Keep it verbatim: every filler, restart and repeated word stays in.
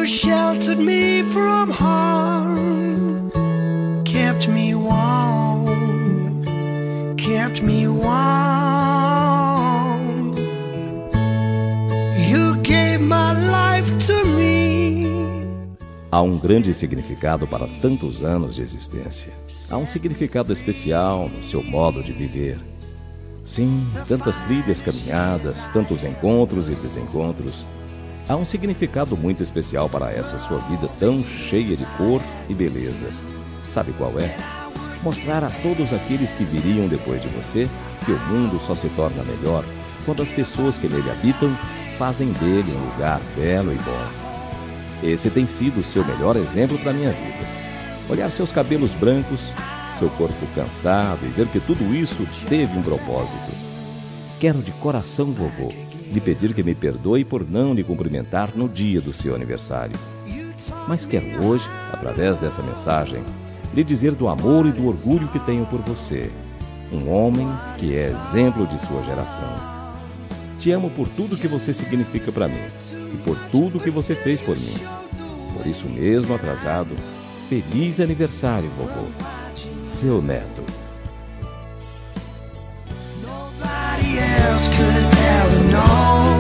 You sheltered me from harm, kept me warm, kept me warm. You gave my life to me. Há um grande significado para tantos anos de existência. Há um significado especial no seu modo de viver. Sim, tantas trilhas caminhadas, tantos encontros e desencontros. Há um significado muito especial para essa sua vida tão cheia de cor e beleza. Sabe qual é? Mostrar a todos aqueles que viriam depois de você que o mundo só se torna melhor quando as pessoas que nele habitam fazem dele um lugar belo e bom. Esse tem sido o seu melhor exemplo para a minha vida. Olhar seus cabelos brancos, seu corpo cansado e ver que tudo isso teve um propósito. Quero de coração, vovô, lhe pedir que me perdoe por não lhe cumprimentar no dia do seu aniversário. Mas quero hoje, através dessa mensagem, lhe dizer do amor e do orgulho que tenho por você, um homem que é exemplo de sua geração. Te amo por tudo que você significa para mim e por tudo que você fez por mim. Por isso mesmo, atrasado, feliz aniversário, vovô. Seu neto. Nobody else could ever know.